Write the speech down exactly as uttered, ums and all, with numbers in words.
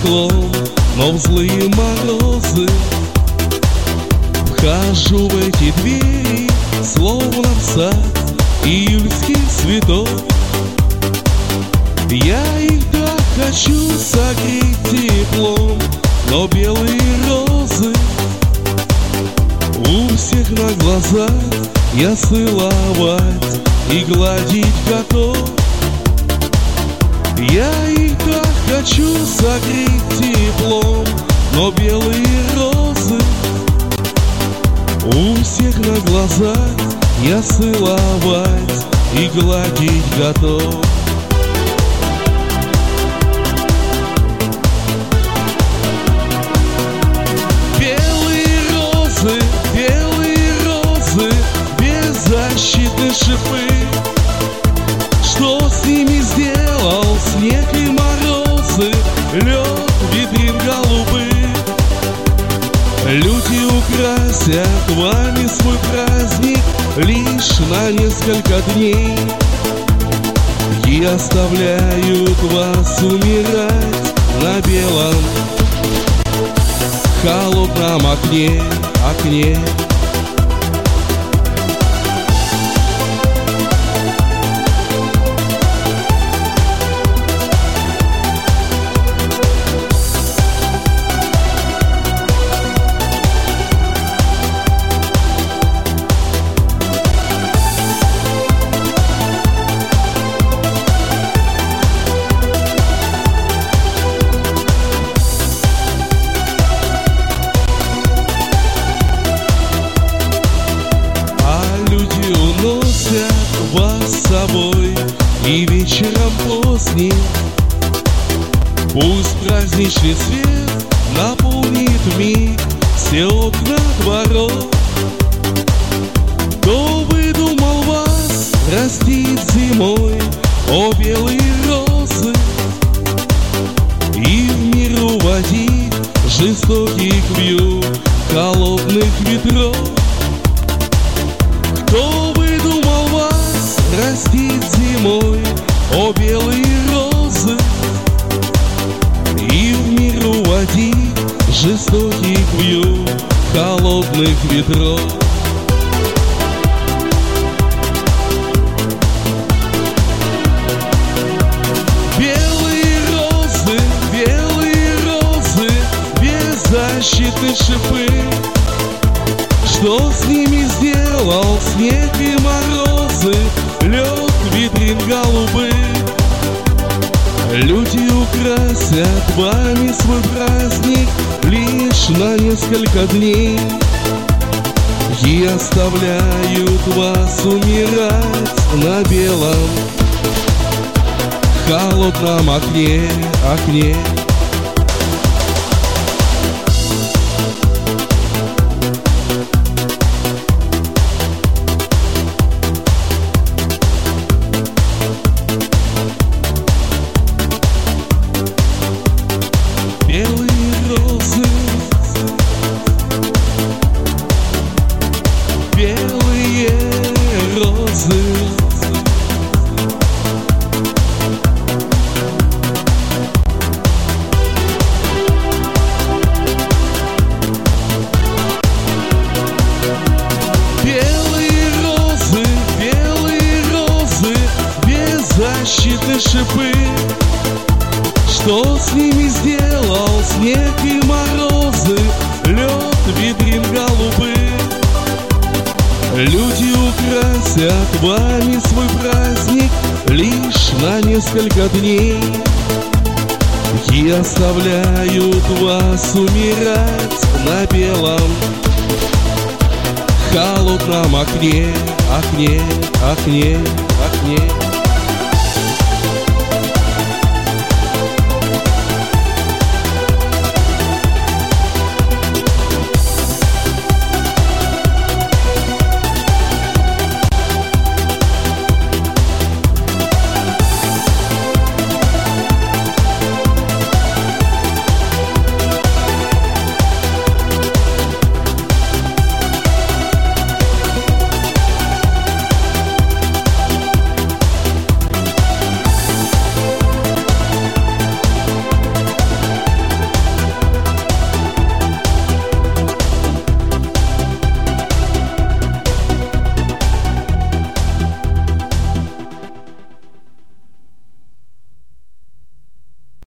стеклом, но в злые морозы вхожу в эти двери, словно в сад июльских цветов. Я их так хочу согреть теплом, но белые розы у всех на глазах я целовать и гладить готов. Я их так хочу согреть теплом, но белые розы у всех на глазах я целовать и гладить готов. Белые розы, белые розы, беззащитные шипы. Что с ними сделал снег и морозы, лед, витрин голубых? Люди украсят вами свой праздник лишь на несколько дней и оставляют вас умирать на белом холодном окне, окне. Вас с собой и вечером поздним пусть праздничный свет наполнит вмиг все окна дворов. Кто выдумал вас растить зимой, о белые розы, и в мир уводить жестоких вьюг холодных ветров? Кто выдумал вас растить зимой, о белые розы, и в мир уводить жестоких вьюг холодных ветров? Белые розы, белые розы, беззащитные шипы. Что с ними сделал снег и морозы, лед, витрин голубых? Люди украсят вами свой праздник лишь на несколько дней и оставляют вас умирать на белом холодном окне, окне. Белые розы, белые розы, белые розы, беззащитные шипы. Что с ними сделал снег и морозы, лед, витрин голубых? Люди украсят вами свой праздник лишь на несколько дней и оставляют вас умирать на белом холодном окне, окне, окне, окне.